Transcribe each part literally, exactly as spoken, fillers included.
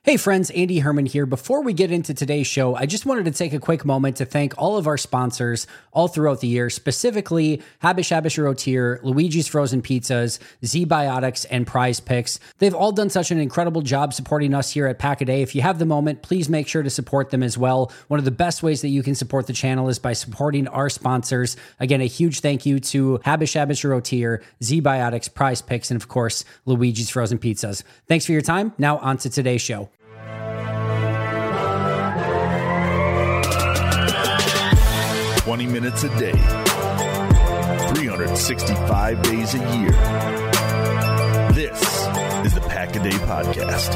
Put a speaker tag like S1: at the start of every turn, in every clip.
S1: Hey friends, Andy Herman here. Before we get into today's show, I just wanted to take a quick moment to thank all of our sponsors all throughout the year, specifically Habish Habish Rotier, Luigi's Frozen Pizzas, Z-Biotics, and Prize Picks. They've all done such an incredible job supporting us here at Pack-A-Day. If you have the moment, please make sure to support them as well. One of the best ways that you can support the channel is by supporting our sponsors. Again, a huge thank you to Habish Habish Rotier, Z-Biotics, Prize Picks, and of course, Luigi's Frozen Pizzas. Thanks for your time. Now on to today's show.
S2: twenty minutes a day, three hundred sixty-five days a year. This is the Pack-A-Day Podcast.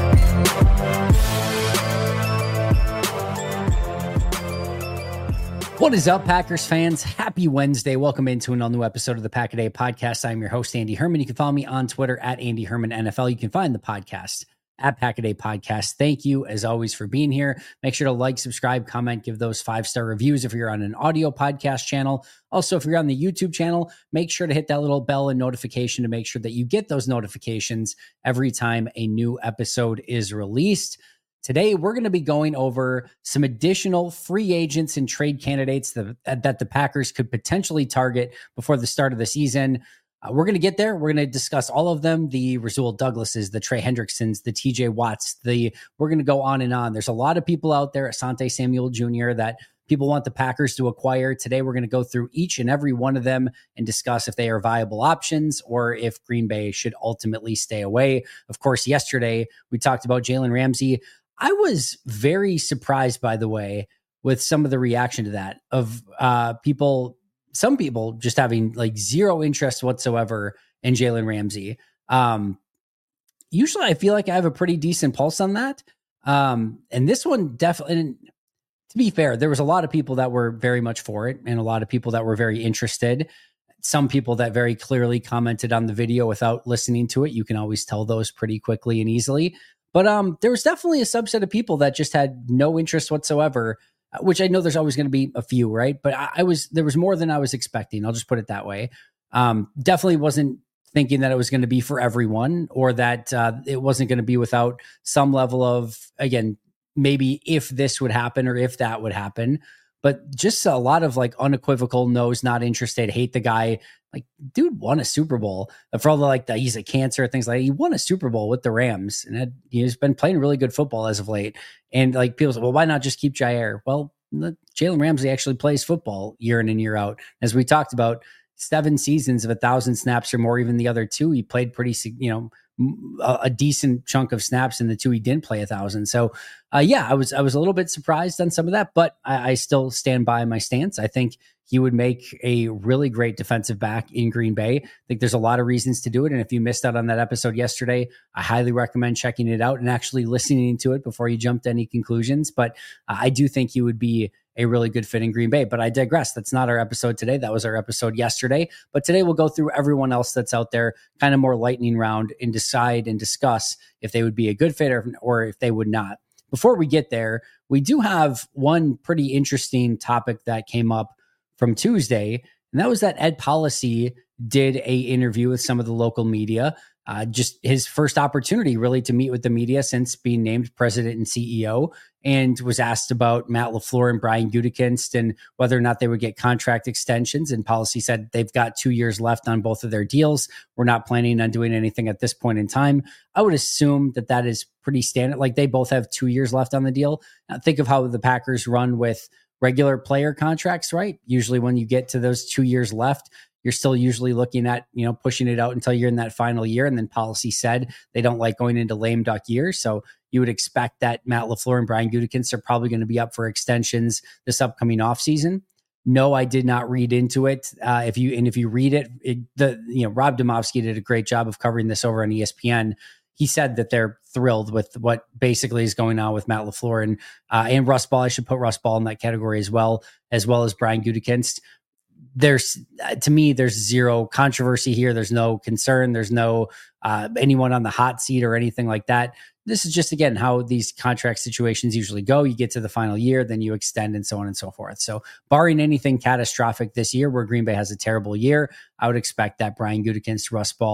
S1: What is up, Packers fans? Happy Wednesday. Welcome into an all-new episode of the Pack-A-Day Podcast. I'm your host, Andy Herman. You can follow me on Twitter at Andy Herman N F L. You can find the podcast at Pack-A-Day Podcast. Thank you, as always, for being here. Make sure to like, subscribe, comment, give those five-star reviews if you're on an audio podcast channel. Also, if you're on the YouTube channel, make sure to hit that little bell and notification to make sure that you get those notifications every time a new episode is released. Today, we're going to be going over some additional free agents and trade candidates that, that the Packers could potentially target before the start of the season. Uh, we're going to get there. We're going to discuss all of them, the Rasul Douglases, the Trey Hendricksons, the T J Watts, the we're going to go on and on. There's a lot of people out there, Asante Samuel Junior, that people want the Packers to acquire. Today, we're going to go through each and every one of them and discuss if they are viable options or if Green Bay should ultimately stay away. Of course, yesterday, we talked about Jalen Ramsey. I was very surprised, by the way, with some of the reaction to that of uh, people some people just having like zero interest whatsoever in Jalen Ramsey. Um, usually I feel like I have a pretty decent pulse on that. Um, and this one definitely, and to be fair, there was a lot of people that were very much for it and a lot of people that were very interested. Some people that very clearly commented on the video without listening to it. You can always tell those pretty quickly and easily. But um, there was definitely a subset of people that just had no interest whatsoever, which I know there's always going to be a few, right? But I, I was, there was more than I was expecting. I'll just put it that way. Um, definitely wasn't thinking that it was going to be for everyone or that uh, it wasn't going to be without some level of, again, maybe if this would happen or if that would happen, but just a lot of like unequivocal no's, not interested, hate the guy. Like, dude won a Super Bowl for all the like the, he's a cancer, things like that. He won a Super Bowl with the Rams and had, he's been playing really good football as of late. And like people say, well, why not just keep Jair? Well, Jalen Ramsey actually plays football year in and year out. As we talked about, seven seasons of a thousand snaps or more, even the other two, he played pretty, you know, a, a decent chunk of snaps in the two he didn't play a thousand. So uh, yeah, I was, I was a little bit surprised on some of that, but I, I still stand by my stance. I think he would make a really great defensive back in Green Bay. I think there's a lot of reasons to do it. And if you missed out on that episode yesterday, I highly recommend checking it out and actually listening to it before you jump to any conclusions. But uh, I do think he would be a really good fit in Green Bay. But I digress. That's not our episode today. That was our episode yesterday. But today we'll go through everyone else that's out there, kind of more lightning round, and decide and discuss if they would be a good fit or, or if they would not. Before we get there, we do have one pretty interesting topic that came up from Tuesday, and that was that Ed Policy did a interview with some of the local media. Uh, just his first opportunity really to meet with the media since being named president and C E O, and was asked about Matt LaFleur and Brian Gutekunst and whether or not they would get contract extensions. And Policy said they've got two years left on both of their deals. We're not planning on doing anything at this point in time. I would assume that that is pretty standard. Like they both have two years left on the deal. Now, think of how the Packers run with regular player contracts, right? Usually when you get to those two years left, you're still usually looking at, you know, pushing it out until you're in that final year. And then Policy said they don't like going into lame duck years. So you would expect that Matt LaFleur and Brian Gutekunst are probably going to be up for extensions this upcoming offseason. No, I did not read into it. Uh, if you, and if you read it, it, the, you know, Rob Demovsky did a great job of covering this over on E S P N. He said that they're thrilled with what basically is going on with Matt LaFleur and, uh, and Russ Ball. I should put Russ Ball in that category as well, as well as Brian Gutekunst. There's, to me, there's zero controversy here. There's no concern. There's no uh, anyone on the hot seat or anything like that. This is just, again, how these contract situations usually go. You get to the final year, then you extend and so on and so forth. So barring anything catastrophic this year where Green Bay has a terrible year, I would expect that Brian Gutekunst, Russ Ball,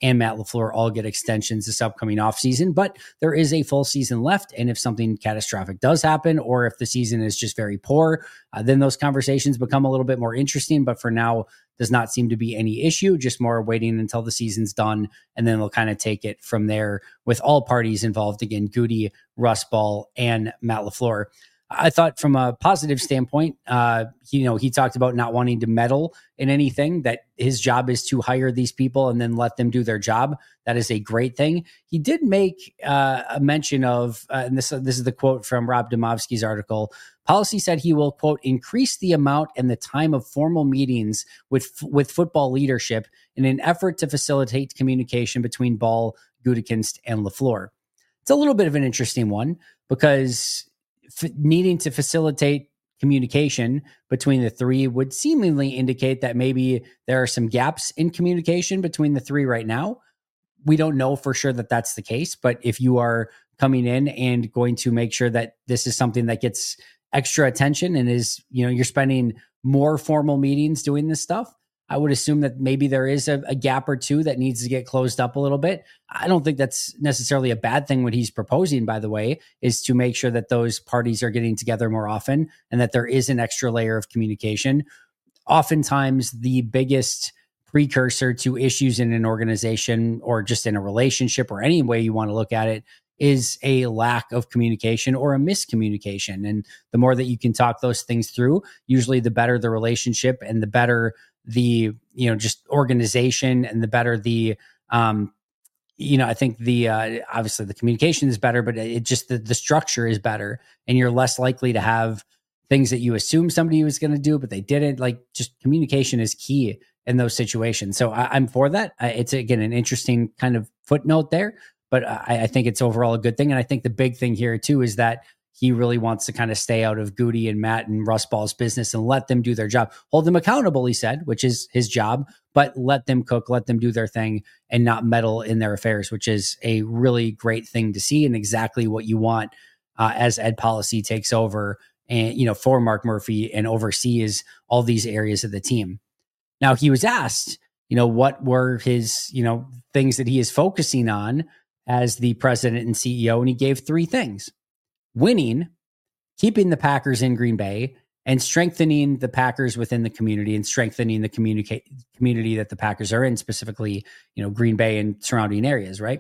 S1: and Matt LaFleur all get extensions this upcoming offseason, but there is a full season left. And if something catastrophic does happen, or if the season is just very poor, uh, then those conversations become a little bit more interesting. But for now, does not seem to be any issue, just more waiting until the season's done. And then we'll kind of take it from there with all parties involved. Again, Goody, Russ Ball, and Matt LaFleur. I thought from a positive standpoint, uh, you know, he talked about not wanting to meddle in anything, that his job is to hire these people and then let them do their job. That is a great thing. He did make uh, a mention of, uh, and this, this is the quote from Rob Demovsky's article, Policy said he will, quote, increase the amount and the time of formal meetings with, with football leadership in an effort to facilitate communication between Ball, Gutekunst, and LaFleur. It's a little bit of an interesting one because F- needing to facilitate communication between the three would seemingly indicate that maybe there are some gaps in communication between the three right now. We don't know for sure that that's the case, but if you are coming in and going to make sure that this is something that gets extra attention and is, you know, you're spending more formal meetings doing this stuff, I would assume that maybe there is a, a gap or two that needs to get closed up a little bit. I don't think that's necessarily a bad thing. What he's proposing, by the way, is to make sure that those parties are getting together more often and that there is an extra layer of communication. Oftentimes, the biggest precursor to issues in an organization or just in a relationship or any way you want to look at it is a lack of communication or a miscommunication. And the more that you can talk those things through, usually the better the relationship and the better the, you know, just organization and the better the, um, you know, I think the, uh, obviously the communication is better, but it just, the, the structure is better and you're less likely to have things that you assume somebody was going to do, but they didn't. Like, just communication is key in those situations. So I, I'm for that. I, it's again, an interesting kind of footnote there, but I, I think it's overall a good thing. And I think the big thing here too, is that he really wants to kind of stay out of Goody and Matt and Russ Ball's business and let them do their job. Hold them accountable, he said, which is his job, but let them cook, let them do their thing and not meddle in their affairs, which is a really great thing to see and exactly what you want uh, as Ed Policy takes over and, you know, for Mark Murphy and oversees all these areas of the team. Now, he was asked, you know, what were his, you know, things that he is focusing on as the president and C E O, and he gave three things: winning, keeping the Packers in Green Bay, and strengthening the Packers within the community and strengthening the communicate community that the Packers are in, specifically, you know, Green Bay and surrounding areas, right?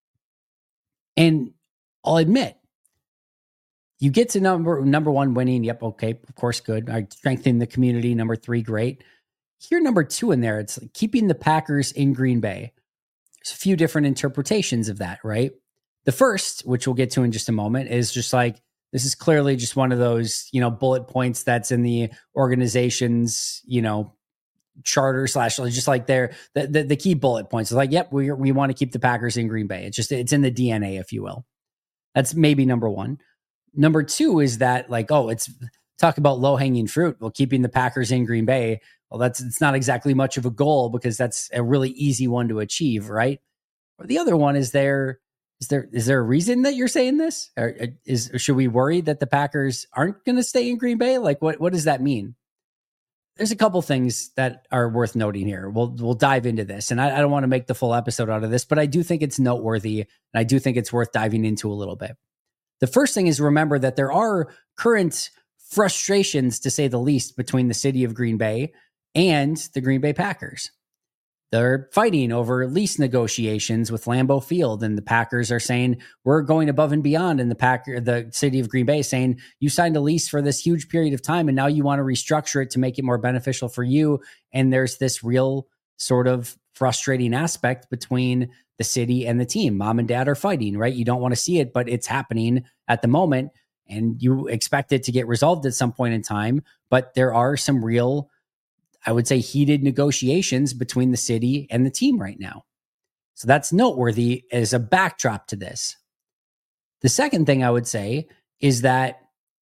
S1: And I'll admit, you get to number number one, winning. Yep, okay, of course, good. All right, strengthening the community, number three, great. Here, number two in there, it's like keeping the Packers in Green Bay. There's a few different interpretations of that, right? The first, which we'll get to in just a moment, is just like, this is clearly just one of those, you know, bullet points that's in the organization's, you know, charter slash, just like their, the, the, the key bullet points. It's like, yep, we we want to keep the Packers in Green Bay. It's just, it's in the D N A, if you will. That's maybe number one. Number two is that, like, oh, it's talk about low hanging fruit. Well, keeping the Packers in Green Bay. Well, that's, it's not exactly much of a goal because that's a really easy one to achieve, right? Or the other one is there, Is there is there a reason that you're saying this? Or is or should we worry that the Packers aren't going to stay in Green Bay? Like, what what does that mean? There's a couple things that are worth noting here. We'll we'll dive into this, and I, I don't want to make the full episode out of this, but I do think it's noteworthy, and I do think it's worth diving into a little bit. The first thing is, remember that there are current frustrations, to say the least, between the city of Green Bay and the Green Bay Packers. They're fighting over lease negotiations with Lambeau Field, and the Packers are saying we're going above and beyond. And the Packer, the city of Green Bay, is saying you signed a lease for this huge period of time, and now you want to restructure it to make it more beneficial for you. And there's this real sort of frustrating aspect between the city and the team. Mom and dad are fighting, right? You don't want to see it, but it's happening at the moment, and you expect it to get resolved at some point in time. But there are some real, I would say, heated negotiations between the city and the team right now. So that's noteworthy as a backdrop to this. The second thing I would say is that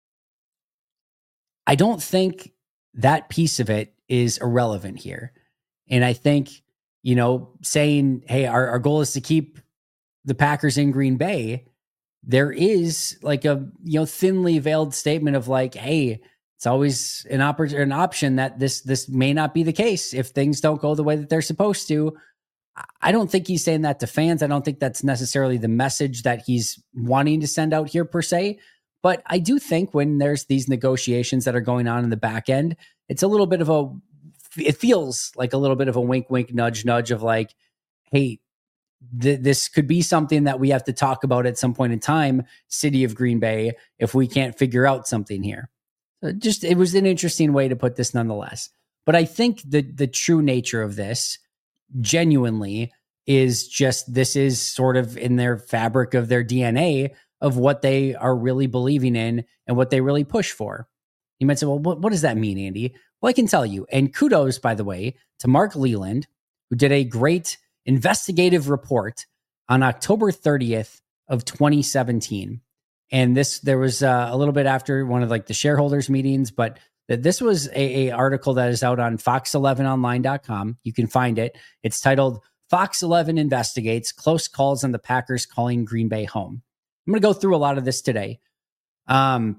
S1: I don't think that piece of it is irrelevant here. And I think, you know, saying, hey, our, our goal is to keep the Packers in Green Bay, there is like a, you know, thinly veiled statement of like, hey, it's always an, oppor- an option that this this may not be the case if things don't go the way that they're supposed to. I don't think he's saying that to fans. I don't think that's necessarily the message that he's wanting to send out here per se. But I do think when there's these negotiations that are going on in the back end, it's a little bit of a, it feels like a little bit of a wink, wink, nudge, nudge of like, hey, th- this could be something that we have to talk about at some point in time, city of Green Bay, if we can't figure out something here. So just, it was an interesting way to put this nonetheless. But I think the the true nature of this genuinely is just, this is sort of in their fabric of their D N A of what they are really believing in and what they really push for. You might say, well, what, what does that mean, Andy? Well, I can tell you. And kudos, by the way, to Mark Leland, who did a great investigative report on October thirtieth of twenty seventeen. And this, there was uh, a little bit after one of like the shareholders meetings, but that this was a, a article that is out on fox eleven online dot com. You can find it. It's titled Fox eleven Investigates Close Calls on the Packers Calling Green Bay Home. I'm going to go through a lot of this today. Um,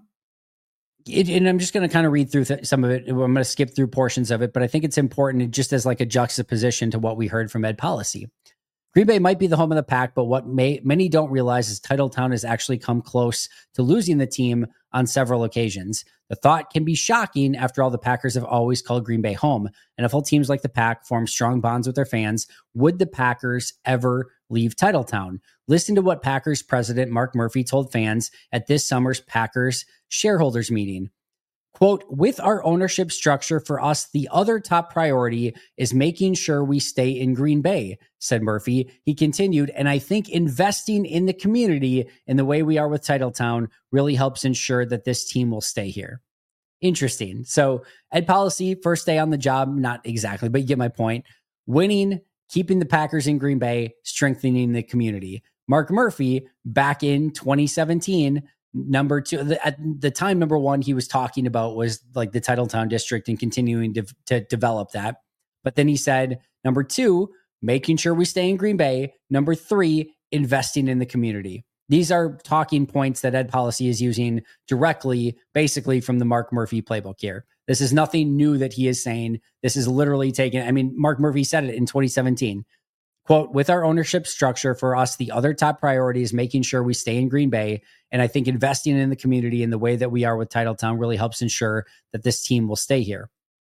S1: it, and I'm just going to kind of read through th- some of it. I'm going to skip through portions of it, but I think it's important just as like a juxtaposition to what we heard from Ed Policy. Green Bay might be the home of the Pack, but what may, many don't realize is Titletown has actually come close to losing the team on several occasions. The thought can be shocking. After all, the Packers have always called Green Bay home. N F L teams like the Pack form strong bonds with their fans. Would the Packers ever leave Titletown? Listen to what Packers president Mark Murphy told fans at this summer's Packers shareholders meeting. Quote, with our ownership structure, for us, the other top priority is making sure we stay in Green Bay, said Murphy. He continued, and I think investing in the community in the way we are with Titletown really helps ensure that this team will stay here. Interesting. So Ed Policy, first day on the job, not exactly, but you get my point. Winning, keeping the Packers in Green Bay, strengthening the community. Mark Murphy, back in twenty seventeen, number two, the, at the time, number one, he was talking about was like the Titletown district and continuing to, to develop that. But then he said, number two, making sure we stay in Green Bay. Number three, investing in the community. These are talking points that Ed Policy is using directly, basically from the Mark Murphy playbook here. This is nothing new that he is saying. This is literally taken. I mean, Mark Murphy said it in twenty seventeen. Quote, with our ownership structure, for us, the other top priority is making sure we stay in Green Bay. And I think investing in the community in the way that we are with Titletown really helps ensure that this team will stay here.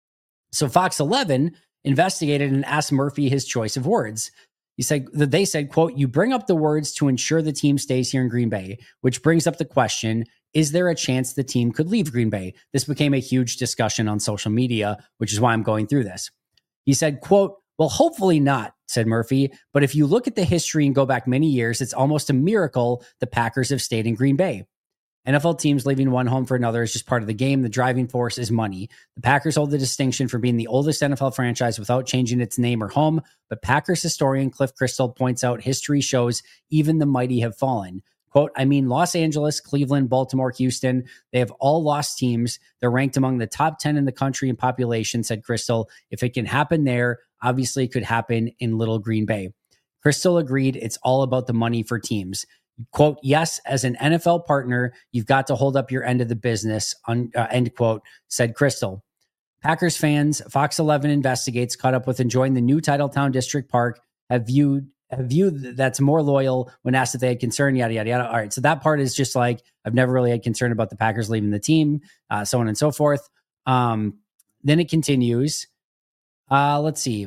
S1: So Fox eleven investigated and asked Murphy his choice of words. He said that they said, quote, you bring up the words to ensure the team stays here in Green Bay, which brings up the question, is there a chance the team could leave Green Bay? This became a huge discussion on social media, which is why I'm going through this. He said, quote, well, hopefully not, said Murphy. But if you look at the history and go back many years, it's almost a miracle the Packers have stayed in Green Bay. N F L teams leaving one home for another is just part of the game. The driving force is money. The Packers hold the distinction for being the oldest N F L franchise without changing its name or home. But Packers historian Cliff Crystal points out history shows even the mighty have fallen. Quote, I mean, Los Angeles, Cleveland, Baltimore, Houston, they have all lost teams. They're ranked among the top ten in the country in population, said Crystal. If it can happen there, obviously it could happen in Little Green Bay. Crystal agreed it's all about the money for teams. Quote, yes, as an N F L partner, you've got to hold up your end of the business, un, uh, end quote, said Crystal. Packers fans, Fox eleven Investigates, caught up with enjoying the new Titletown District Park, have viewed a view that's more loyal when asked if they had concern, yada, yada, yada. All right. So that part is just like, I've never really had concern about the Packers leaving the team, uh, so on and so forth. Um, then it continues. Uh, let's see.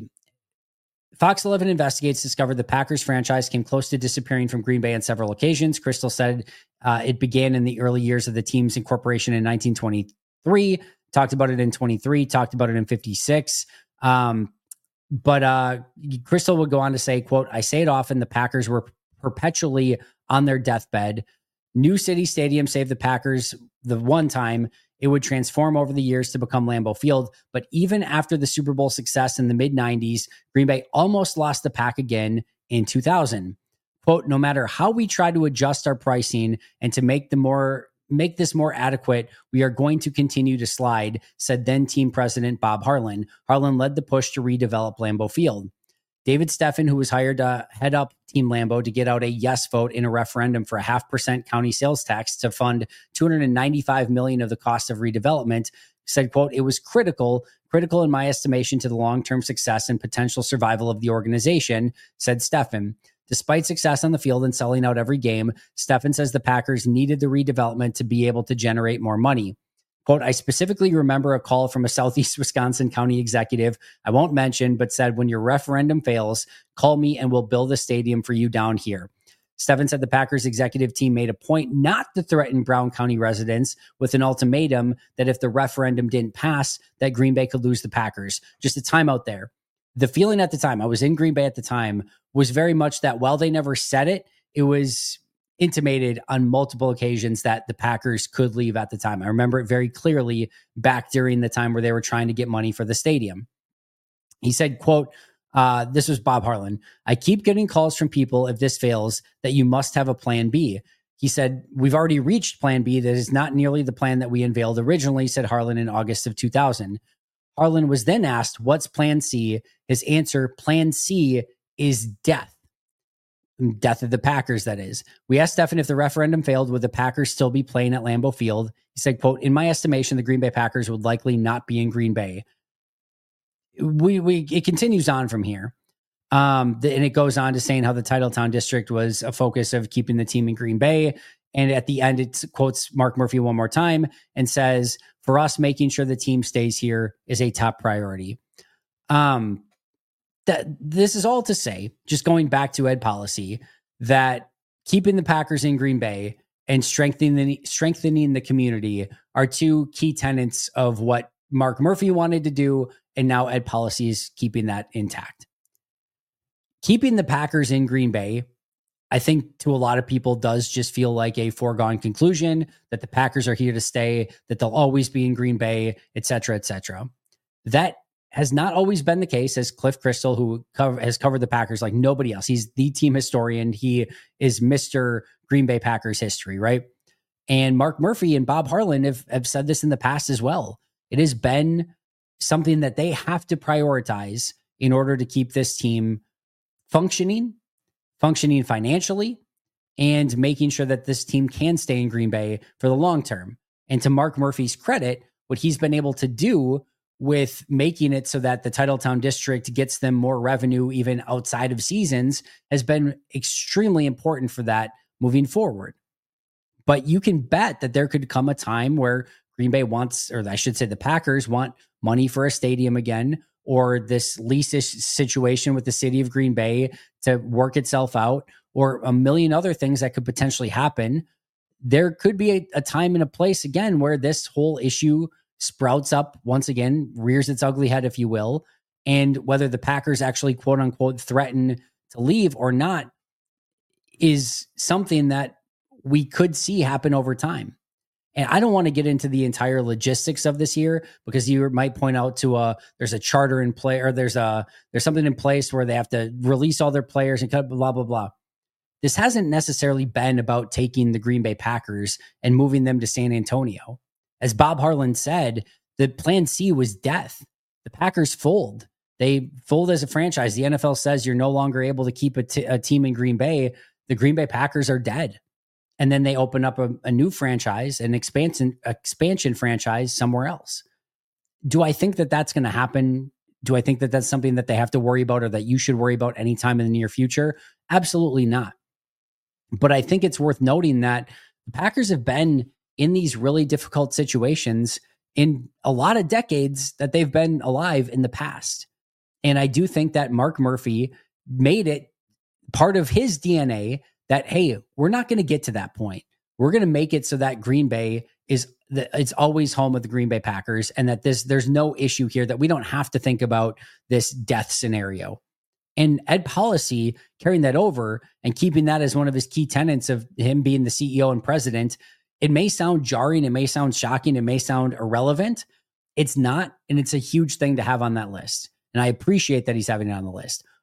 S1: Fox eleven Investigates discovered the Packers franchise came close to disappearing from Green Bay on several occasions. Crystal said uh, it began in the early years of the team's incorporation in nineteen twenty-three, talked about it in twenty-three, talked about it in fifty-six. Um, But uh, Crystal would go on to say, quote, I say it often, the Packers were perpetually on their deathbed. New City Stadium saved the Packers the one time. It would transform over the years to become Lambeau Field. But even after the Super Bowl success in the mid nineties, Green Bay almost lost the Pack again in two thousand. Quote, no matter how we try to adjust our pricing and to make the more make this more adequate, we are going to continue to slide, said then team president Bob Harlan. Harlan led the push to redevelop Lambeau Field. David Steffen, who was hired to head up Team Lambeau to get out a yes vote in a referendum for a half percent county sales tax to fund two hundred ninety-five million dollars of the cost of redevelopment, said, quote, "It was critical, critical in my estimation to the long-term success and potential survival of the organization," said Steffen. Despite success on the field and selling out every game, Steffen says the Packers needed the redevelopment to be able to generate more money. Quote, "I specifically remember a call from a Southeast Wisconsin county executive I won't mention, but said, when your referendum fails, call me and we'll build a stadium for you down here." Steffen said the Packers executive team made a point not to threaten Brown County residents with an ultimatum that if the referendum didn't pass, that Green Bay could lose the Packers. Just a timeout there. The feeling at the time, I was in Green Bay at the time, was very much that while they never said it, it was intimated on multiple occasions that the Packers could leave at the time. I remember it very clearly back during the time where they were trying to get money for the stadium. He said, quote, uh, this was Bob Harlan, "I keep getting calls from people if this fails that you must have a plan B." He said, "We've already reached plan B that is not nearly the plan that we unveiled originally," said Harlan in August of two thousand. Harlan was then asked, "What's plan C?" His answer, "Plan C is death." Death of the Packers, that is. We asked Steffen if the referendum failed, would the Packers still be playing at Lambeau Field? He said, quote, "In my estimation, the Green Bay Packers would likely not be in Green Bay." We, we, it continues on from here. Um, the, and it goes on to saying how the Titletown District was a focus of keeping the team in Green Bay. And at the end, it quotes Mark Murphy one more time and says, "For us, making sure the team stays here is a top priority." Um, That this is all to say, just going back to Ed Policy, that keeping the Packers in Green Bay and strengthening the, strengthening the community are two key tenets of what Mark Murphy wanted to do, and now Ed Policy is keeping that intact. Keeping the Packers in Green Bay, I think to a lot of people does just feel like a foregone conclusion, that the Packers are here to stay, that they'll always be in Green Bay, et cetera, et cetera. That has not always been the case, as Cliff Crystal, who cover, has covered the Packers like nobody else. He's the team historian. He is Mister Green Bay Packers history, right? And Mark Murphy and Bob Harlan have, have said this in the past as well. It has been something that they have to prioritize in order to keep this team functioning, functioning financially, and making sure that this team can stay in Green Bay for the long term. And to Mark Murphy's credit, what he's been able to do with making it so that the Titletown District gets them more revenue even outside of seasons has been extremely important for that moving forward. But you can bet that there could come a time where Green Bay wants, or I should say the Packers want money for a stadium again, or this lease situation with the city of Green Bay to work itself out, or a million other things that could potentially happen. There could be a, a time and a place again where this whole issue sprouts up once again, rears its ugly head, if you will. And whether the Packers actually, quote unquote, threaten to leave or not is something that we could see happen over time. And I don't want to get into the entire logistics of this here, because you might point out to a, there's a charter in play, or there's a, there's something in place where they have to release all their players and cut blah, blah, blah. This hasn't necessarily been about taking the Green Bay Packers and moving them to San Antonio. As Bob Harlan said, the plan C was death. The Packers fold. They fold as a franchise. The N F L says you're no longer able to keep a, t- a team in Green Bay. The Green Bay Packers are dead. And then they open up a, a new franchise, an expansion, expansion franchise somewhere else. Do I think that that's going to happen? Do I think that that's something that they have to worry about, or that you should worry about anytime in the near future? Absolutely not. But I think it's worth noting that the Packers have been in these really difficult situations in a lot of decades that they've been alive in the past. And I do think that Mark Murphy made it part of his D N A that, hey, we're not going to get to that point. We're going to make it so that Green Bay is the, it's always home of the Green Bay Packers, and that this there's no issue here, that we don't have to think about this death scenario. And Ed Policy carrying that over and keeping that as one of his key tenets of him being the C E O and president, it may sound jarring, it may sound shocking, it may sound irrelevant. It's not, and it's a huge thing to have on that list. And I appreciate that he's having it on the list.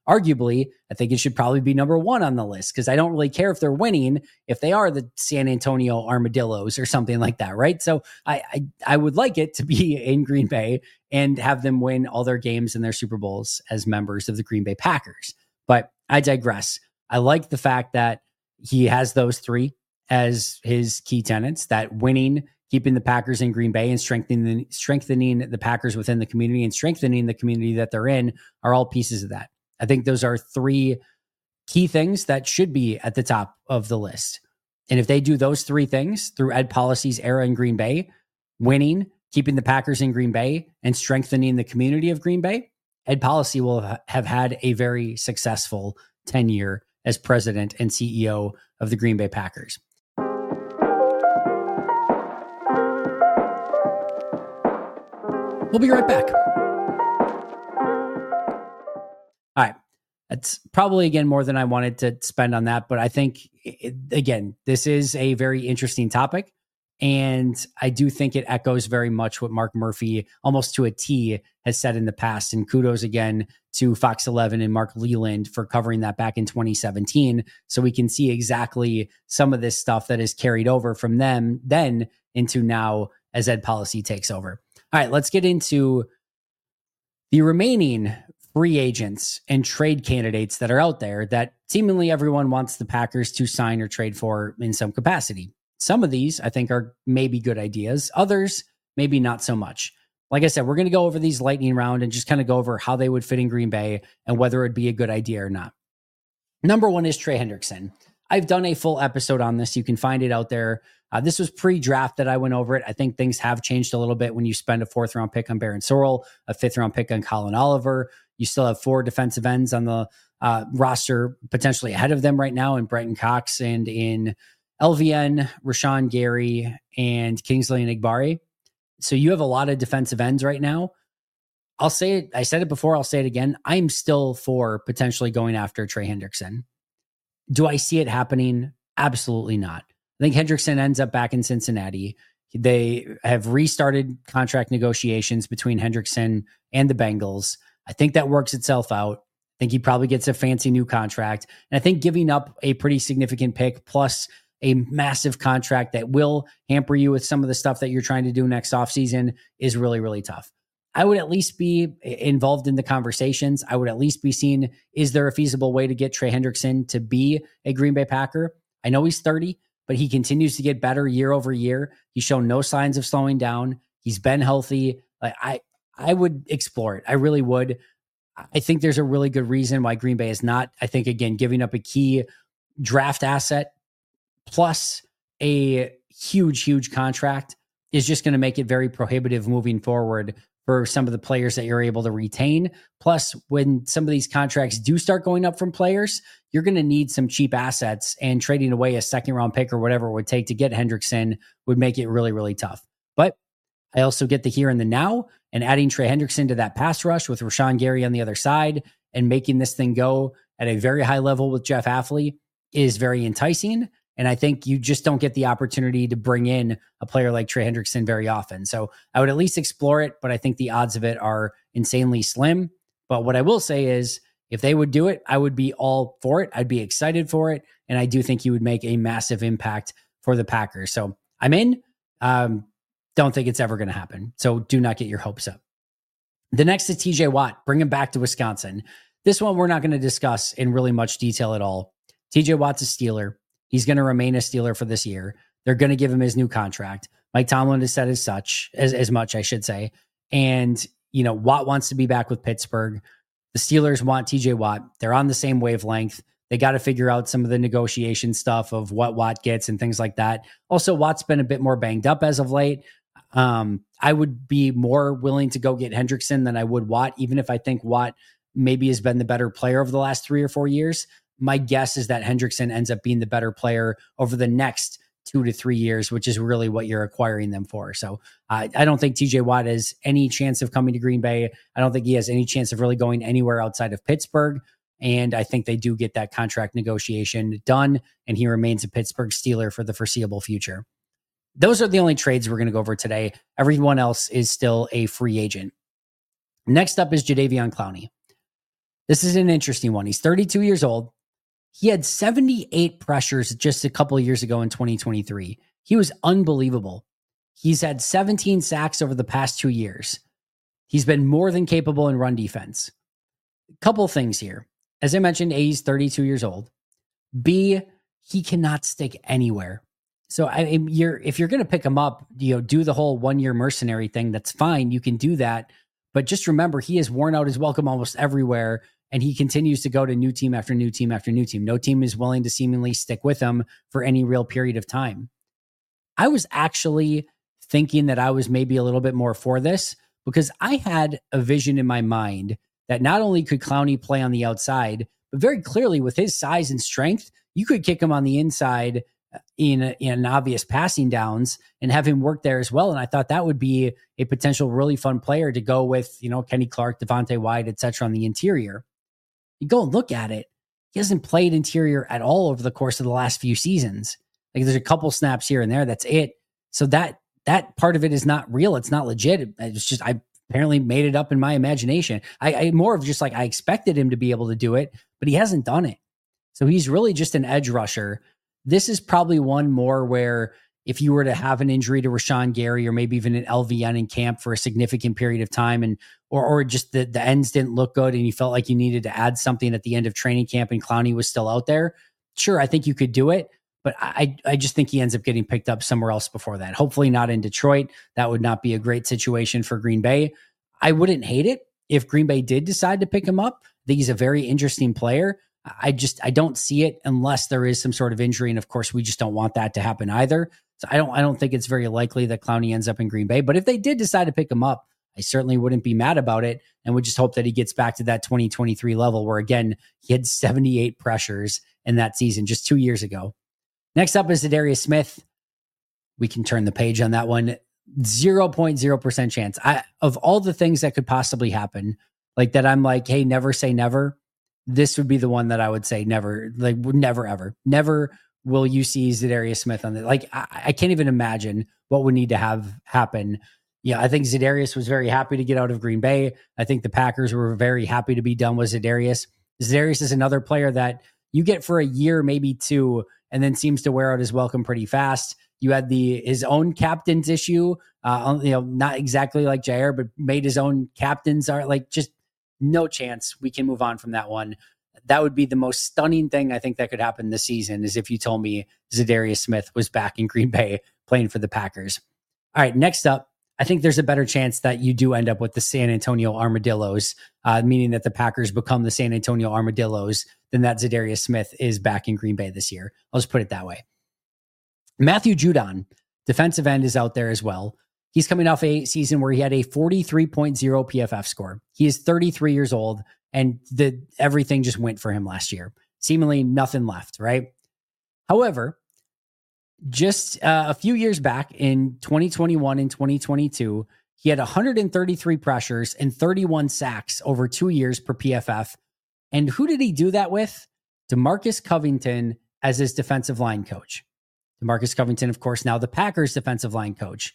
S1: arguably, I think it should probably be number one on the list because I don't really care if they're winning, if they are the San Antonio Armadillos or something like that, right? So I, I, I would like it to be in Green Bay and have them win all their games and their Super Bowls as members of the Green Bay Packers. But I digress. I like the fact that he has those three as his key tenets, that winning, keeping the Packers in Green Bay, and strengthening strengthening the Packers within the community and strengthening the community that they're in are all pieces of that. I think those are three key things that should be at the top of the list. And if they do those three things through Ed Policy's era in Green Bay, winning, keeping the Packers in Green Bay, and strengthening the community of Green Bay, Ed Policy will have had a very successful tenure as president and C E O of the Green Bay Packers. We'll be right back. All right. That's probably, again, more than I wanted to spend on that. But I think, it, again, this is a very interesting topic. And I do think it echoes very much what Mark Murphy, almost to a T, has said in the past. And kudos again to Fox eleven and Mark Leland for covering that back in twenty seventeen. So we can see exactly some of this stuff that is carried over from them then into now as Ed Policy takes over. All right, let's get into the remaining free agents and trade candidates that are out there that seemingly everyone wants the Packers to sign or trade for in some capacity. Some of these I think are maybe good ideas. Others, maybe not so much. Like I said, we're going to go over these lightning round and just kind of go over how they would fit in Green Bay and whether it'd be a good idea or not. Number one is Trey Hendrickson. I've done a full episode on this. You can find it out there. Uh, this was pre-draft that I went over it. I think things have changed a little bit when you spend a fourth round pick on Barron Sorrell, a fifth round pick on Colin Oliver. You still have four defensive ends on the uh, roster potentially ahead of them right now in Brenton Cox and in L V N, Rashawn Gary, and Kingsley Enagbare. So you have a lot of defensive ends right now. I'll say it. I said it before. I'll say it again. I'm still for potentially going after Trey Hendrickson. Do I see it happening? Absolutely not. I think Hendrickson ends up back in Cincinnati. They have restarted contract negotiations between Hendrickson and the Bengals. I think that works itself out. I think he probably gets a fancy new contract. And I think giving up a pretty significant pick plus a massive contract that will hamper you with some of the stuff that you're trying to do next offseason is really, really tough. I would at least be involved in the conversations. I would at least be seeing, is there a feasible way to get Trey Hendrickson to be a Green Bay Packer? I know he's thirty, but he continues to get better year over year. He's shown no signs of slowing down. He's been healthy. Like I, I would explore it. I really would. I think there's a really good reason why Green Bay is not, I think, again, giving up a key draft asset plus a huge, huge contract is just going to make it very prohibitive moving forward for some of the players that you're able to retain. Plus, when some of these contracts do start going up from players, you're going to need some cheap assets, and trading away a second round pick or whatever it would take to get Hendrickson would make it really, really tough. But I also get the here and the now, and adding Trey Hendrickson to that pass rush with Rashawn Gary on the other side and making this thing go at a very high level with Jeff Hafley is very enticing. And I think you just don't get the opportunity to bring in a player like Trey Hendrickson very often. So I would at least explore it, but I think the odds of it are insanely slim. But what I will say is, if they would do it, I would be all for it. I'd be excited for it. And I do think he would make a massive impact for the Packers. So I'm in. Um, don't think it's ever going to happen. So do not get your hopes up. The next is T J Watt. Bring him back to Wisconsin. This one we're not going to discuss in really much detail at all. T J Watt's a Steeler. He's going to remain a Steeler for this year. They're going to give him his new contract. Mike Tomlin has said as such, as, as much, I should say. And, you know, Watt wants to be back with Pittsburgh. The Steelers want T J Watt. They're on the same wavelength. They got to figure out some of the negotiation stuff of what Watt gets and things like that. Also, Watt's been a bit more banged up as of late. Um, I would be more willing to go get Hendrickson than I would Watt, even if I think Watt maybe has been the better player over the last three or four years. My guess is that Hendrickson ends up being the better player over the next two to three years, which is really what you're acquiring them for. So uh, I don't think T J Watt has any chance of coming to Green Bay. I don't think he has any chance of really going anywhere outside of Pittsburgh. And I think they do get that contract negotiation done, and he remains a Pittsburgh Steeler for the foreseeable future. Those are the only trades we're going to go over today. Everyone else is still a free agent. Next up is Jadeveon Clowney. This is an interesting one. He's thirty-two years old. He had seventy-eight pressures just a couple of years ago in twenty twenty-three. He was unbelievable. He's had seventeen sacks over the past two years. He's been more than capable in run defense. Couple things here. As I mentioned, A, he's thirty-two years old. B, he cannot stick anywhere. So I, you're if you're going to pick him up, you know, do the whole one-year mercenary thing, that's fine. You can do that. But just remember, he has worn out his welcome almost everywhere, and he continues to go to new team after new team after new team. No team is willing to seemingly stick with him for any real period of time. I was actually thinking that I was maybe a little bit more for this, because I had a vision in my mind that not only could Clowney play on the outside, but very clearly with his size and strength, you could kick him on the inside in, in obvious passing downs and have him work there as well. And I thought that would be a potential really fun player to go with, you know, Kenny Clark, Devontae Wyatt, et cetera on the interior. You go and look at it. He hasn't played interior at all over the course of the last few seasons. Like there's a couple snaps here and there. That's it. So that, that part of it is not real. It's not legit. It's just, I apparently made it up in my imagination. I, I more of just like, I expected him to be able to do it, but he hasn't done it. So he's really just an edge rusher. This is probably one more where if you were to have an injury to Rashawn Gary or maybe even an L V N in camp for a significant period of time, and or or just the, the ends didn't look good and you felt like you needed to add something at the end of training camp and Clowney was still out there, sure, I think you could do it. But I, I just think he ends up getting picked up somewhere else before that. Hopefully not in Detroit. That would not be a great situation for Green Bay. I wouldn't hate it if Green Bay did decide to pick him up. I think he's a very interesting player. I just, I don't see it unless there is some sort of injury. And of course, we just don't want that to happen either. So I don't, I don't think it's very likely that Clowney ends up in Green Bay. But if they did decide to pick him up, I certainly wouldn't be mad about it and would just hope that he gets back to that twenty twenty-three level where, again, he had seventy-eight pressures in that season just two years ago. Next up is Za'Darius Smith. We can turn the page on that one. zero point zero percent chance. I, of all the things that could possibly happen, like that I'm like, hey, never say never. This would be the one that I would say never, like never, ever, never will you see Za'Darius Smith on the, like, I, I can't even imagine what would need to have happen. Yeah, I think Za'Darius was very happy to get out of Green Bay. I think the Packers were very happy to be done with Za'Darius. Za'Darius is another player that you get for a year, maybe two, and then seems to wear out his welcome pretty fast. You had the his own captain's issue, uh, you know, not exactly like Jair, but made his own captains are like just no chance we can move on from that one. That would be the most stunning thing I think that could happen this season is if you told me Za'Darius Smith was back in Green Bay playing for the Packers. All right, next up, I think there's a better chance that you do end up with the San Antonio Armadillos, uh, meaning that the Packers become the San Antonio Armadillos, than that Za'Darius Smith is back in Green Bay this year. I'll just put it that way. Matthew Judon, defensive end, is out there as well. He's coming off a season where he had a forty-three point oh P F F score. He is thirty-three years old, and the everything just went for him last year. Seemingly nothing left, right? However, just uh, a few years back in twenty twenty-one and twenty twenty-two, he had one hundred thirty-three pressures and thirty-one sacks over two years per P F F. And who did he do that with? DeMarcus Covington as his defensive line coach. DeMarcus Covington, of course, now the Packers defensive line coach.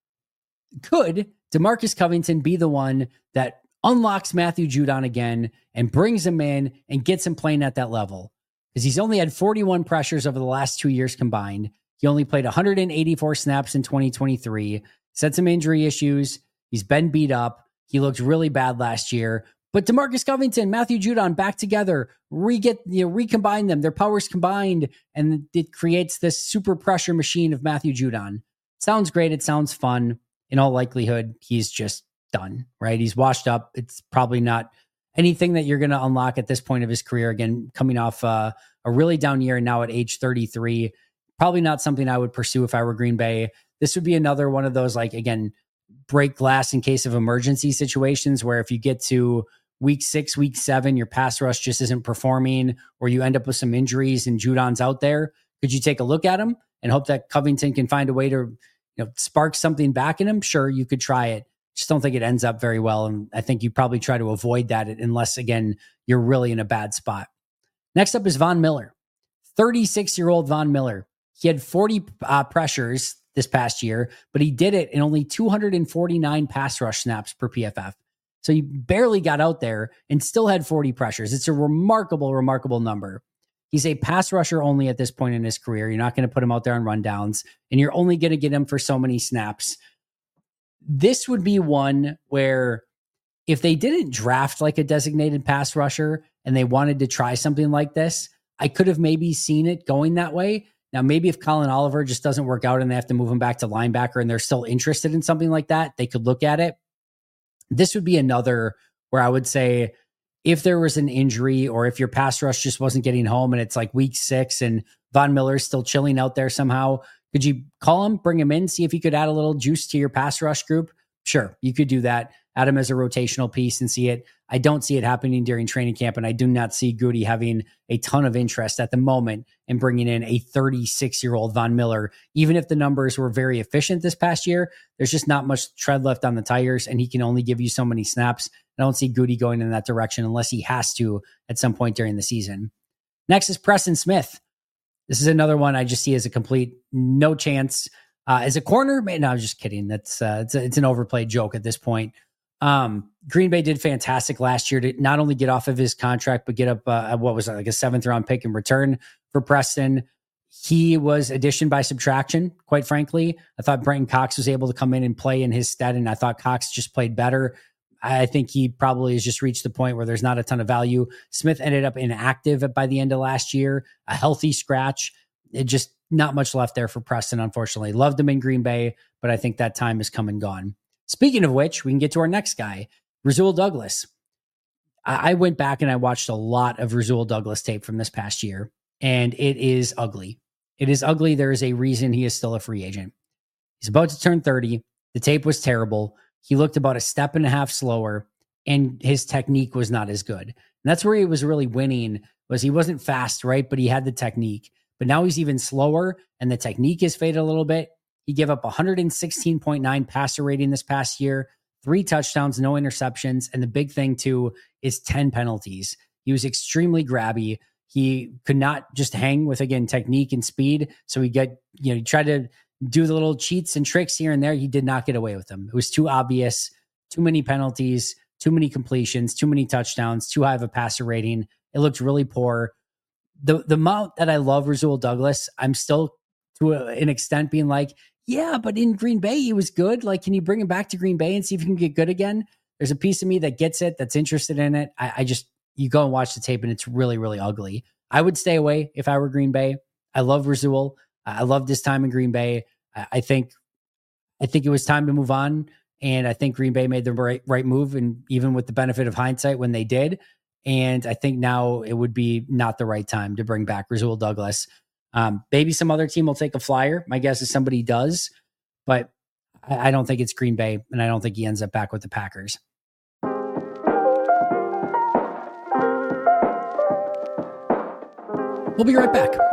S1: Could DeMarcus Covington be the one that unlocks Matthew Judon again and brings him in and gets him playing at that level? Because he's only had forty-one pressures over the last two years combined. He only played one hundred eighty-four snaps in twenty twenty-three. He's had some injury issues. He's been beat up. He looked really bad last year. But DeMarcus Covington, Matthew Judon back together, re get you know, recombine them, their powers combined, and it creates this super pressure machine of Matthew Judon. Sounds great. It sounds fun. In all likelihood, he's just done, right? He's washed up. It's probably not anything that you're going to unlock at this point of his career. Again, coming off uh, a really down year and now at age thirty-three, probably not something I would pursue if I were Green Bay. This would be another one of those, like, again, break glass in case of emergency situations where if you get to week six, week seven, your pass rush just isn't performing, or you end up with some injuries and Judon's out there, could you take a look at him and hope that Covington can find a way to, you know, spark something back in him? Sure, you could try it. Just don't think it ends up very well. And I think you probably try to avoid that unless, again, you're really in a bad spot. Next up is Von Miller, thirty-six-year-old Von Miller. He had forty uh, pressures this past year, but he did it in only two hundred forty-nine pass rush snaps per P F F. So he barely got out there and still had forty pressures. It's a remarkable, remarkable number. He's a pass rusher only at this point in his career. You're not going to put him out there on rundowns, and you're only going to get him for so many snaps. This would be one where if they didn't draft like a designated pass rusher and they wanted to try something like this, I could have maybe seen it going that way. Now, maybe if Colin Oliver just doesn't work out and they have to move him back to linebacker and they're still interested in something like that, they could look at it. This would be another where I would say if there was an injury or if your pass rush just wasn't getting home and it's like week six and Von Miller's still chilling out there somehow, could you call him, bring him in, see if he could add a little juice to your pass rush group? Sure, you could do that. Add him as a rotational piece and see it. I don't see it happening during training camp, and I do not see Goody having a ton of interest at the moment in bringing in a thirty-six-year-old Von Miller. Even if the numbers were very efficient this past year, there's just not much tread left on the tires, and he can only give you so many snaps. I don't see Goody going in that direction unless he has to at some point during the season. Next is Preston Smith. This is another one I just see as a complete no chance. Uh, as a corner, man, no, I'm just kidding. That's uh, it's, a, it's an overplayed joke at this point. Um, Green Bay did fantastic last year to not only get off of his contract, but get up, uh, what was it, like a seventh round pick in return for Preston. He was addition by subtraction, quite frankly. I thought Brenton Cox was able to come in and play in his stead, and I thought Cox just played better. I think he probably has just reached the point where there's not a ton of value. Smith ended up inactive by the end of last year, a healthy scratch. It just not much left there for Preston, unfortunately. Loved him in Green Bay, but I think that time is come and gone. Speaking of which, we can get to our next guy, Rasul Douglas. I went back and I watched a lot of Rasul Douglas tape from this past year, and it is ugly. It is ugly. There is a reason he is still a free agent. He's about to turn thirty. The tape was terrible. He looked about a step and a half slower, and his technique was not as good. And that's where he was really winning, was he wasn't fast, right? But he had the technique. But now he's even slower, and the technique has faded a little bit. He gave up one sixteen point nine passer rating this past year, three touchdowns, no interceptions. And the big thing too is ten penalties. He was extremely grabby. He could not just hang with, again, technique and speed. So he got, you know, he tried to do the little cheats and tricks here and there. He did not get away with them. It was too obvious, too many penalties, too many completions, too many touchdowns, too high of a passer rating. It looked really poor. The, the amount that I love Rasul Douglas, I'm still to a, an extent being like, yeah, but in Green Bay, he was good. Like, can you bring him back to Green Bay and see if he can get good again? There's a piece of me that gets it, that's interested in it. I, I just, you go and watch the tape and it's really, really ugly. I would stay away if I were Green Bay. I love Rasul. I loved his time in Green Bay. I, I think, I think it was time to move on. And I think Green Bay made the right, right move. And even with the benefit of hindsight when they did. And I think now it would be not the right time to bring back Rasul Douglas. Um, maybe some other team will take a flyer. My guess is somebody does, but I, I don't think it's Green Bay, and I don't think he ends up back with the Packers. We'll be right back.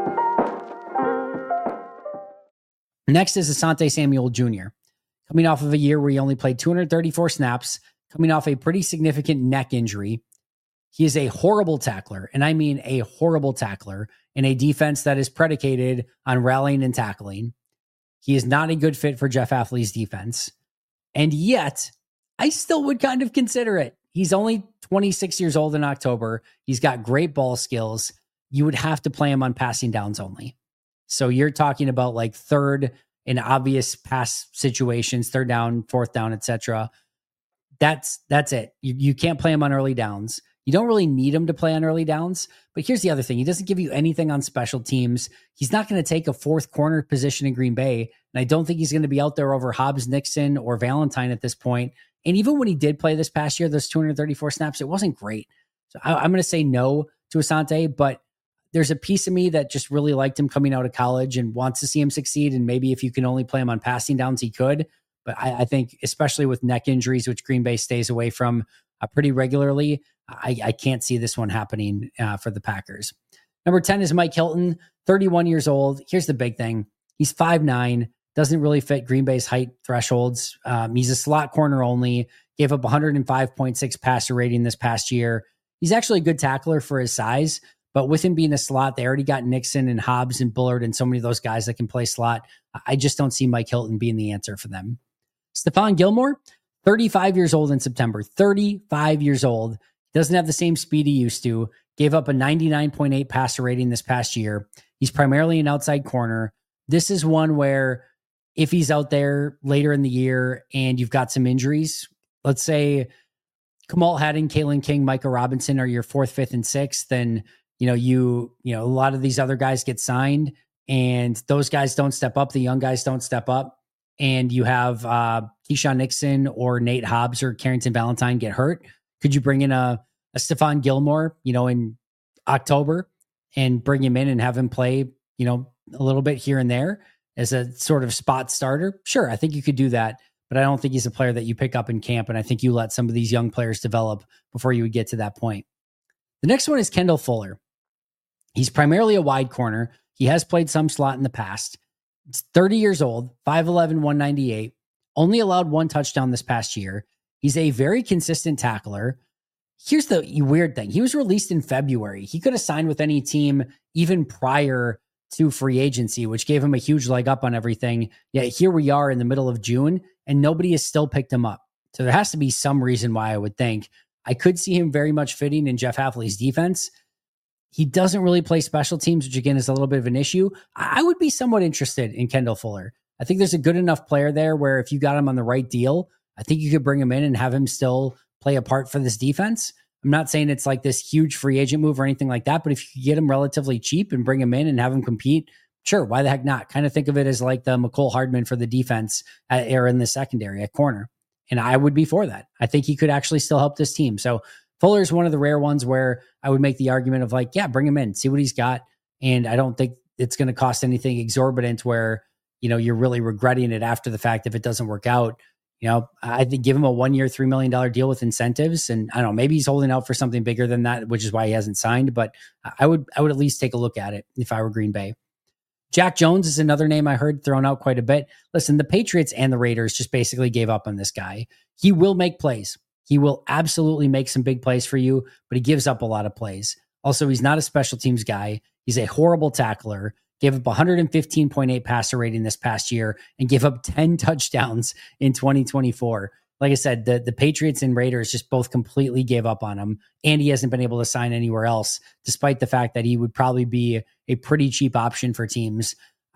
S1: Next is Asante Samuel Junior Coming off of a year where he only played two hundred thirty-four snaps, coming off a pretty significant neck injury. He is a horrible tackler, and I mean a horrible tackler in a defense that is predicated on rallying and tackling. He is not a good fit for Jeff Hafley's defense. And yet, I still would kind of consider it. He's only twenty-six years old in October. He's got great ball skills. You would have to play him on passing downs only. So you're talking about like third in obvious pass situations, third down, fourth down, et cetera. That's, that's it. You, you can't play him on early downs. You don't really need him to play on early downs, but here's the other thing. He doesn't give you anything on special teams. He's not going to take a fourth corner position in Green Bay, and I don't think he's going to be out there over Hobbs Nixon or Valentine at this point. And even when he did play this past year, those two hundred thirty-four snaps, it wasn't great. So I, I'm going to say no to Asante, but there's a piece of me that just really liked him coming out of college and wants to see him succeed. And maybe if you can only play him on passing downs, he could. But I, I think, especially with neck injuries, which Green Bay stays away from uh, pretty regularly, I, I can't see this one happening uh, for the Packers. Number ten is Mike Hilton, thirty-one years old. Here's the big thing. He's five nine, doesn't really fit Green Bay's height thresholds. Um, he's a slot corner only, gave up one hundred five point six passer rating this past year. He's actually a good tackler for his size, but with him being a slot, they already got Nixon and Hobbs and Bullard and so many of those guys that can play slot. I just don't see Mike Hilton being the answer for them. Stephon Gilmore, thirty-five years old in September, thirty-five years old. Doesn't have the same speed he used to. Gave up a ninety-nine point eight passer rating this past year. He's primarily an outside corner. This is one where if he's out there later in the year and you've got some injuries, let's say Kamal Haddon, Kalen King, Micah Robinson are your fourth, fifth, and sixth, then you know, you, you know, a lot of these other guys get signed and those guys don't step up. The young guys don't step up. And you have uh, Keyshawn Nixon or Nate Hobbs or Carrington Valentine get hurt. Could you bring in a, a Stephon Gilmore, you know, in October and bring him in and have him play, you know, a little bit here and there as a sort of spot starter? Sure, I think you could do that, but I don't think he's a player that you pick up in camp. And I think you let some of these young players develop before you would get to that point. The next one is Kendall Fuller. He's primarily a wide corner. He has played some slot in the past. He's thirty years old, five eleven, one ninety-eight, only allowed one touchdown this past year. He's a very consistent tackler. Here's the weird thing. He was released in February. He could have signed with any team even prior to free agency, which gave him a huge leg up on everything. Yet here we are in the middle of June and nobody has still picked him up. So there has to be some reason why I would think. I could see him very much fitting in Jeff Hafley's defense. He doesn't really play special teams, which again is a little bit of an issue. I would be somewhat interested in Kendall Fuller. I think there's a good enough player there where if you got him on the right deal, I think you could bring him in and have him still play a part for this defense. I'm not saying it's like this huge free agent move or anything like that, but if you could get him relatively cheap and bring him in and have him compete, sure, why the heck not? Kind of think of it as like the McCole Hardman for the defense at, or in the secondary at corner. And I would be for that. I think he could actually still help this team. So Fuller is one of the rare ones where I would make the argument of like, yeah, bring him in, see what he's got. And I don't think it's going to cost anything exorbitant where, you know, you're really regretting it after the fact if it doesn't work out. You know, I think give him a one year, three million dollars deal with incentives. And I don't know, maybe he's holding out for something bigger than that, which is why he hasn't signed, but I would, I would at least take a look at it if I were Green Bay. Jack Jones is another name I heard thrown out quite a bit. Listen, the Patriots and the Raiders just basically gave up on this guy. He will make plays. He will absolutely make some big plays for you, but he gives up a lot of plays. Also, he's not a special teams guy. He's a horrible tackler. Gave up one fifteen point eight passer rating this past year and gave up ten touchdowns in twenty twenty-four. Like I said, the, the Patriots and Raiders just both completely gave up on him, and he hasn't been able to sign anywhere else, despite the fact that he would probably be a pretty cheap option for teams.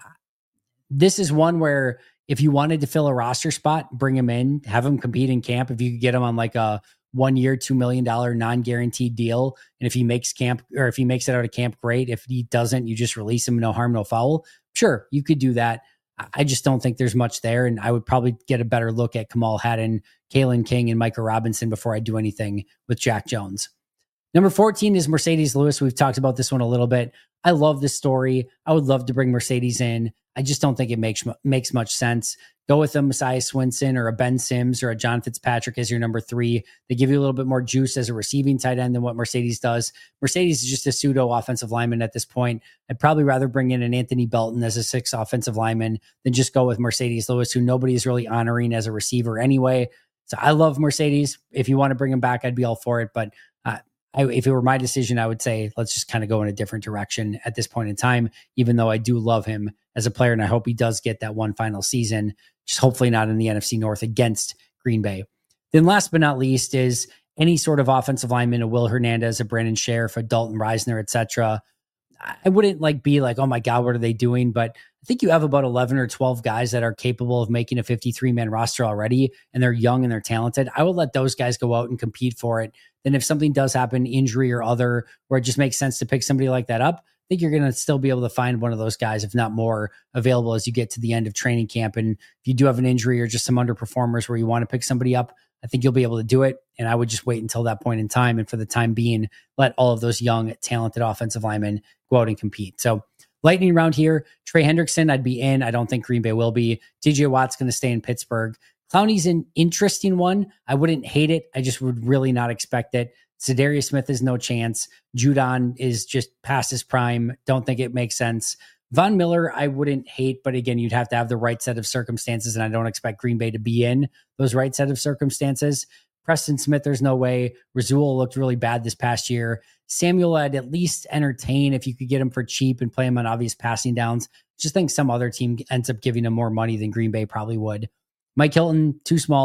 S1: This is one where if you wanted to fill a roster spot, bring him in, have him compete in camp. If you could get him on like a one year, two million dollars non-guaranteed deal. And if he makes camp or if he makes it out of camp, great. If he doesn't, you just release him. No harm, no foul. Sure. You could do that. I just don't think there's much there. And I would probably get a better look at Kamal Haddon, Kalen King, and Micah Robinson before I do anything with Jack Jones. Number fourteen is Mercedes Lewis. We've talked about this one a little bit. I love this story. I would love to bring Mercedes in. I just don't think it makes makes much sense. Go with a Messiah Swinson or a Ben Sims or a John Fitzpatrick as your number three. They give you a little bit more juice as a receiving tight end than what Mercedes does. Mercedes is just a pseudo offensive lineman at this point. I'd probably rather bring in an Anthony Belton as a sixth offensive lineman than just go with Mercedes Lewis, who nobody is really honoring as a receiver anyway. So I love Mercedes. If you want to bring him back, I'd be all for it. But uh, I, if it were my decision, I would say let's just kind of go in a different direction at this point in time, even though I do love him as a player, and I hope he does get that one final season, just hopefully not in the N F C North against Green Bay. Then last but not least is any sort of offensive lineman, a Will Hernandez, a Brandon Sheriff, a Dalton Reisner, et cetera. I wouldn't like be like, oh my God, what are they doing? But I think you have about eleven or twelve guys that are capable of making a fifty-three man roster already, and they're young and they're talented. I would let those guys go out and compete for it. Then if something does happen, injury or other, where it just makes sense to pick somebody like that up, I think you're going to still be able to find one of those guys, if not more, available as you get to the end of training camp. And if you do have an injury or just some underperformers where you want to pick somebody up, I think you'll be able to do it. And I would just wait until that point in time. And for the time being, let all of those young, talented offensive linemen go out and compete. So lightning round here, Trey Hendrickson, I'd be in. I don't think Green Bay will be. T J Watt's going to stay in Pittsburgh. Clowney's an interesting one. I wouldn't hate it. I just would really not expect it. Za'Darius Smith is no chance. Judon is just past his prime. Don't think it makes sense. Von Miller, I wouldn't hate, but again, you'd have to have the right set of circumstances, and I don't expect Green Bay to be in those right set of circumstances. Preston Smith, there's no way. Rasul looked really bad this past year. Samuel, I'd at least entertain if you could get him for cheap and play him on obvious passing downs. Just think some other team ends up giving him more money than Green Bay probably would. Mike Hilton, too small.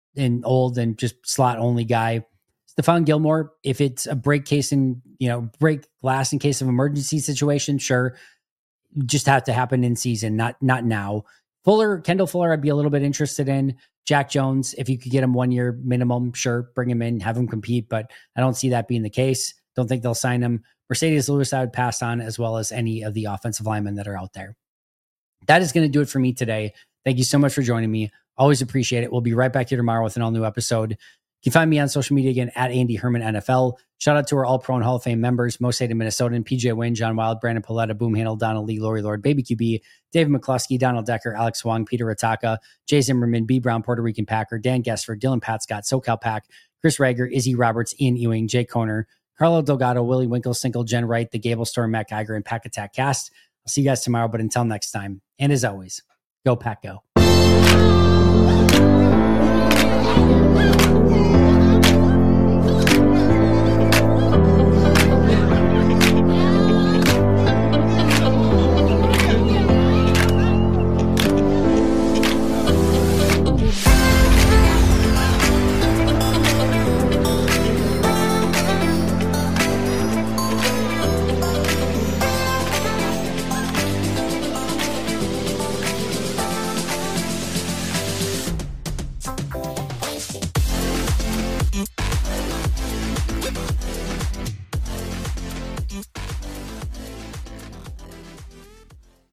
S1: and old and just slot only guy. Stephon Gilmore, if it's a break case in, you know, break glass in case of emergency situation, sure. Just have to happen in season, not not now. Fuller, Kendall Fuller, I'd be a little bit interested in. Jack Jones, if you could get him one year minimum, sure, bring him in, have him compete, but I don't see that being the case. Don't think they'll sign him. Mercedes Lewis, I would pass on, as well as any of the offensive linemen that are out there. That is going to do it for me today. Thank you so much for joining me. Always appreciate it. We'll be right back here tomorrow with an all new episode. You can find me on social media again at Andy Herman N F L. Shout out to our All-Pro and Hall of Fame members, Most Hated Minnesotan, P J Wynn, John Wild, Brandon Paletta, Boom Handle, Donald Lee, Lori Lord, Baby Q B, David McCluskey, Donald Decker, Alex Wong, Peter Rataka, Jay Zimmerman, B. Brown, Puerto Rican Packer, Dan Gessford, Dylan Pat Scott, SoCal Pack, Chris Rager, Izzy Roberts, Ian Ewing, Jake Koner, Carlo Delgado, Willie Winkle, Sinkle, Jen Wright, The Gable Storm, Matt Geiger, and Pack Attack Cast. I'll see you guys tomorrow, but until next time, and as always, go Pack Go.